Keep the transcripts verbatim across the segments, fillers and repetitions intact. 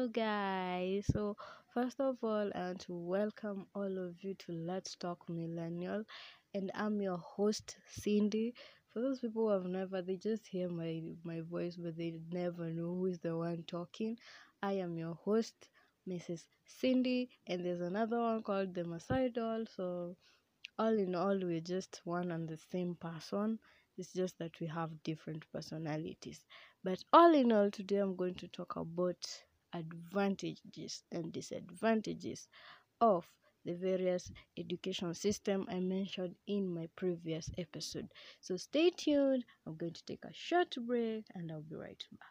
Hello, guys. So, first of all, I want to welcome all of you to Let's Talk Millennial, and I'm your host, Cindy. For those people who have never, they just hear my my voice, but they never know who is the one talking. I am your host, Missus Cindy, and there's another one called the Masai Doll. So, all in all, we're just one and the same person. It's just that we have different personalities. But all in all, today I'm going to talk about advantages and disadvantages of the various education system I mentioned in my previous episode. So stay tuned. I'm going to take a short break and I'll be right back.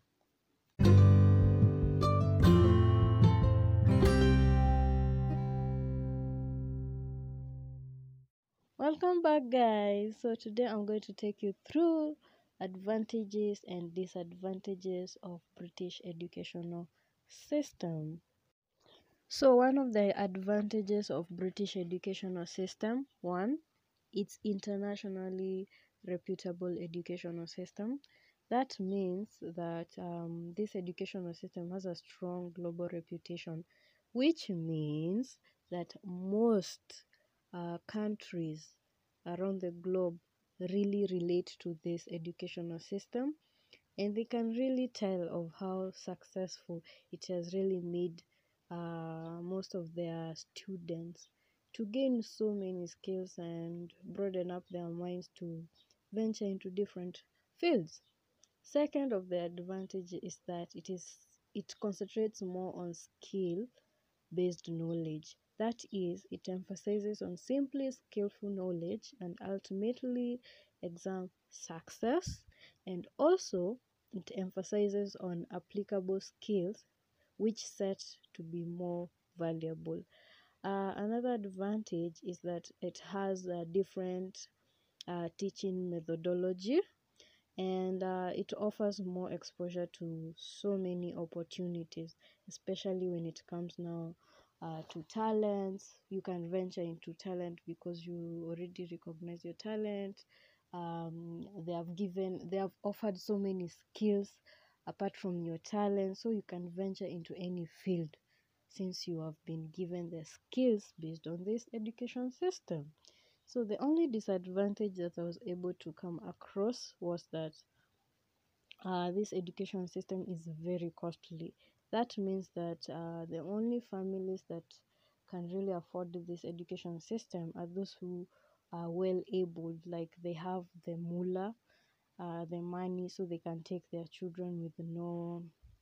Welcome back, guys. So today I'm going to take you through advantages and disadvantages of British educational system. So one of the advantages of British educational system, one, it's internationally reputable educational system. That means that um, this educational system has a strong global reputation, which means that most uh, countries around the globe really relate to this educational system, and they can really tell of how successful it has really made uh, most of their students to gain so many skills and broaden up their minds to venture into different fields. Second of the advantage is that it is it concentrates more on skill based knowledge. That is, it emphasizes on simply skillful knowledge and ultimately exam success, and also it emphasizes on applicable skills which set to be more valuable. Uh, another advantage is that it has a different uh, teaching methodology, and uh, it offers more exposure to so many opportunities, especially when it comes now uh, to talents. You can venture into talent because you already recognize your talent. Um, they have given, they have offered so many skills apart from your talent, so you can venture into any field since you have been given the skills based on this education system. So the only disadvantage that I was able to come across was that uh, this education system is very costly. That means that uh, the only families that can really afford this education system are those who are well able, like they have the moolah, uh, the money, so they can take their children with no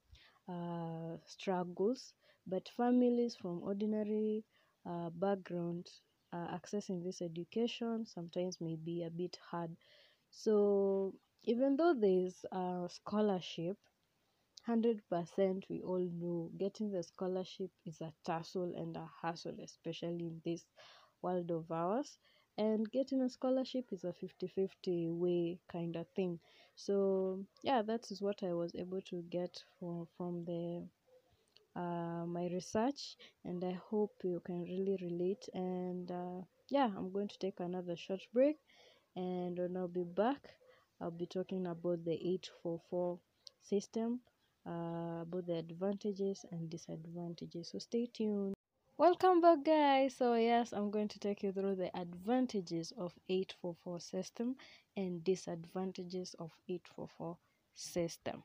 uh, struggles. But families from ordinary uh, background uh, accessing this education sometimes may be a bit hard. So even though there is a scholarship, one hundred percent we all know getting the scholarship is a tussle and a hassle, especially in this world of ours. And getting a scholarship is a fifty-fifty way kind of thing. So yeah, that is what I was able to get from from the uh, my research, and I hope you can really relate. And uh, yeah, I'm going to take another short break, and when I'll be back, I'll be talking about the eight four four system, uh, about the advantages and disadvantages. So stay tuned. Welcome back, guys. So yes, I'm going to take you through the advantages of eight four four system and disadvantages of eight four four system.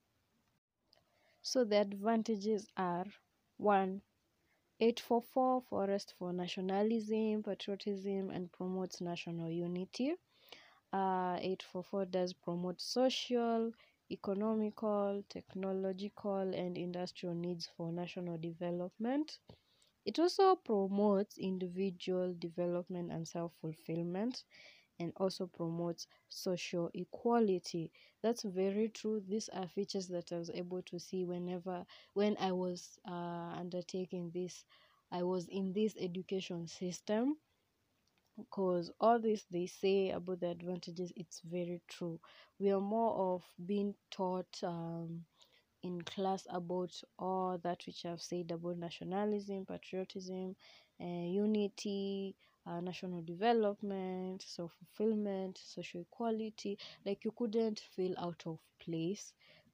So the advantages are: one, eight four four Forest for nationalism, patriotism, and promotes national unity. Uh, eight four four does promote social, economical, technological, and industrial needs for national development. It also promotes individual development and self-fulfillment, and also promotes social equality. That's very true. These are features that I was able to see whenever when I was uh, undertaking this, I was in this education system, because all this they say about the advantages, it's very true. We are more of being taught um, in class about all that which I've said about nationalism, patriotism, uh, unity, uh, national development, self fulfillment, social equality. Like, you couldn't feel out of place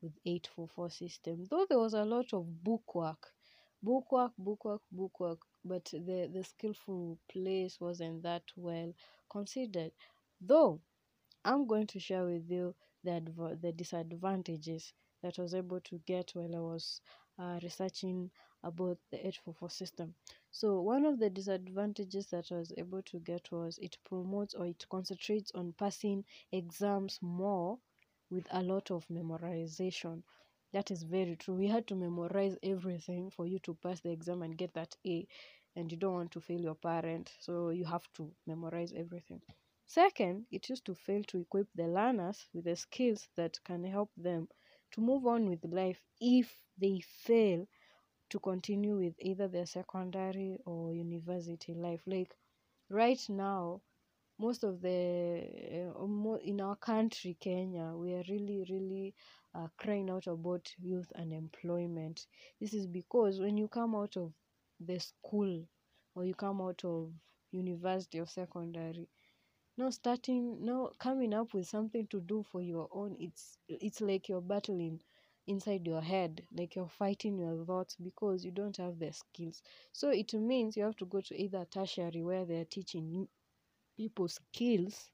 with eight four four system, though there was a lot of bookwork, bookwork, bookwork, bookwork, but the, the skillful place wasn't that well considered. Though I'm going to share with you the, adv- the disadvantages that I was able to get while I was uh, researching about the eight four four system. So one of the disadvantages that I was able to get was it promotes or it concentrates on passing exams more with a lot of memorization. That is very true. We had to memorize everything for you to pass the exam and get that A, and you don't want to fail your parent, so you have to memorize everything. Second, it used to fail to equip the learners with the skills that can help them to move on with life if they fail to continue with either their secondary or university life. Like right now, most of the uh, mo- in our country, Kenya, we are really, really uh, crying out about youth unemployment. This is because when you come out of the school or you come out of university or secondary, now starting now coming up with something to do for your own, it's it's like you're battling inside your head, like you're fighting your thoughts because you don't have the skills. So it means you have to go to either tertiary where they're teaching you people skills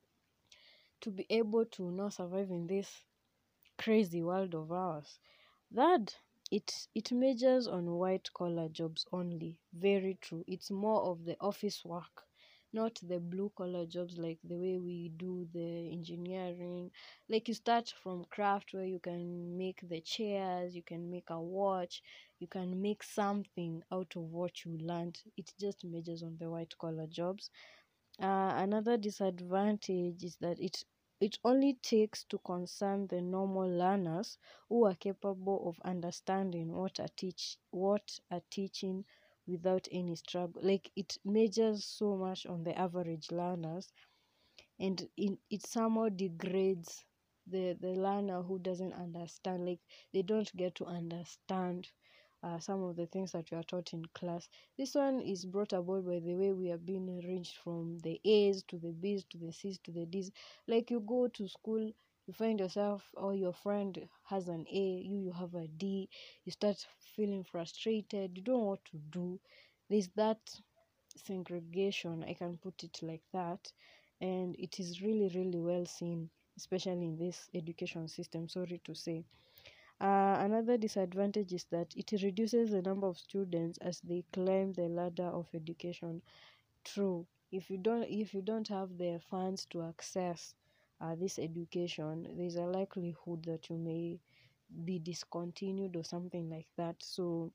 to be able to now survive in this crazy world of ours. That it it majors on white collar jobs only. Very true. It's more of the office work, not the blue collar jobs like the way we do the engineering. Like you start from craft where you can make the chairs, you can make a watch, you can make something out of what you learned. It just majors on the white collar jobs. Uh, another disadvantage is that it it only takes to concern the normal learners who are capable of understanding what are teach what are teaching without any struggle. Like it majors so much on the average learners, and in, it somehow degrades the the learner who doesn't understand. Like they don't get to understand uh, some of the things that we are taught in class. This one is brought about by the way we are being arranged from the A's to the B's to the C's to the D's. Like you go to school, you find yourself or your friend has an A, you you have a D, you start feeling frustrated, you don't know what to do. There's that segregation, I can put it like that, and it is really, really well seen, especially in this education system, sorry to say. Uh, another disadvantage is that it reduces the number of students as they climb the ladder of education. True. If you don't if you don't have the funds to access uh, this education, there's a likelihood that you may be discontinued or something like that. So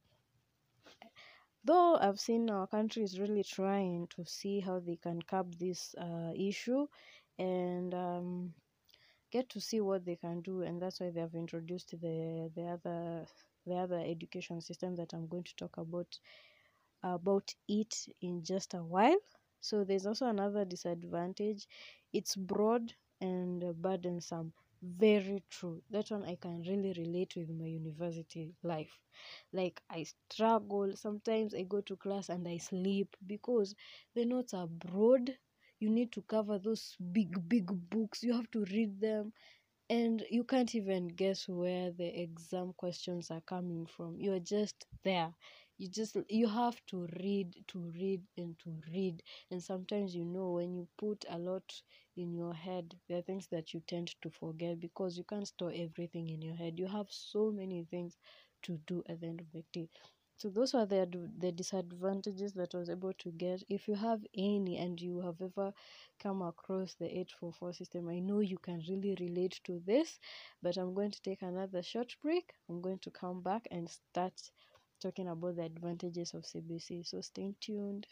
though I've seen our country is really trying to see how they can curb this uh, issue and um, get to see what they can do, and that's why they have introduced the the other the other education system that I'm going to talk about about it in just a while. So there's also another disadvantage. It's broad and burdensome. Very true. That one I can really relate with my university life. Like I struggle. Sometimes I go to class and I sleep because the notes are broad. You need to cover those big, big books. You have to read them and you can't even guess where the exam questions are coming from. You're just there. You just you have to read to read and to read. And sometimes, you know, when you put a lot in your head, there are things that you tend to forget because you can't store everything in your head. You have so many things to do at the end of the day. So those are the ad- the disadvantages that I was able to get. If you have any and you have ever come across the eight four four system, I know you can really relate to this, but I'm going to take another short break. I'm going to come back and start talking about the advantages of C B C. So stay tuned.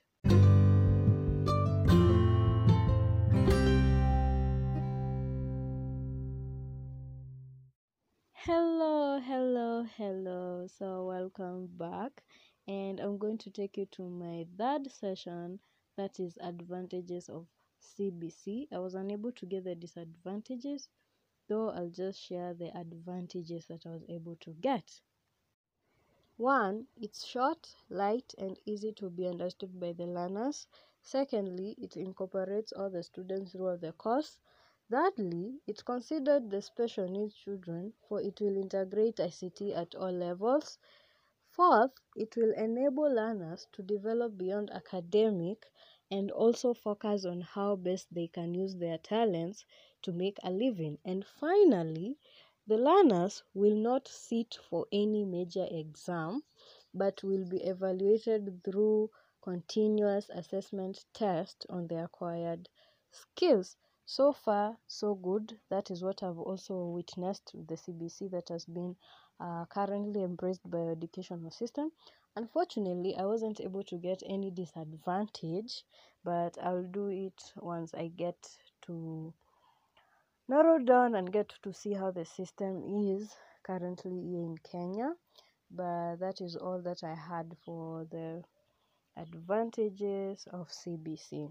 Hello, hello, hello. So welcome back, and I'm going to take you to my third session, that is advantages of C B C. I was unable to get the disadvantages, though I'll just share the advantages that I was able to get. One, it's short, light, and easy to be understood by the learners. Secondly, it incorporates all the students throughout the course. Thirdly, it considered the special needs children, for it will integrate I C T at all levels. Fourth, it will enable learners to develop beyond academic and also focus on how best they can use their talents to make a living. And finally, the learners will not sit for any major exam but will be evaluated through continuous assessment tests on their acquired skills. So far, so good. That is what I've also witnessed with the C B C that has been uh, currently embraced by our educational system. Unfortunately, I wasn't able to get any disadvantage, but I'll do it once I get to narrow down and get to see how the system is currently here in Kenya. But that is all that I had for the advantages of C B C.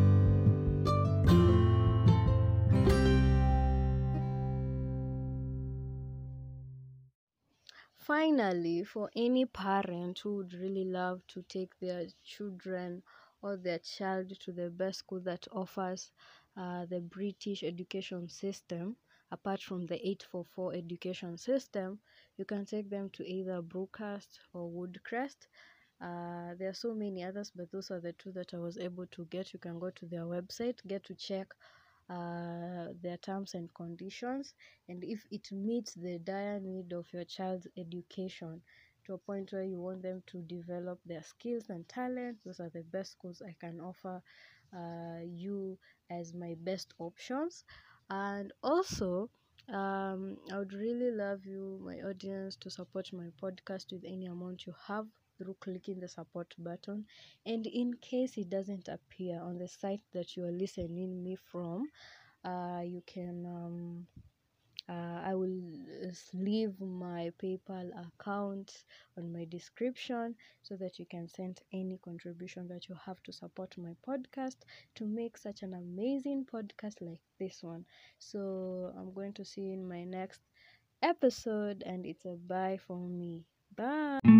Finally, for any parent who would really love to take their children or their child to the best school that offers uh, the British education system, apart from the eight four four education system, you can take them to either Brookhurst or Woodcrest. Uh, there are so many others, but those are the two that I was able to get. You can go to their website, get to check uh, their terms and conditions, and if it meets the dire need of your child's education to a point where you want them to develop their skills and talents, those are the best schools I can offer uh, you as my best options. And also, um, I would really love you, my audience, to support my podcast with any amount you have through clicking the support button. And in case it doesn't appear on the site that you are listening me from, uh, you can um, uh, I will uh, leave my PayPal account on my description so that you can send any contribution that you have to support my podcast to make such an amazing podcast like this one. So I'm going to see you in my next episode, and it's a bye for me. Bye.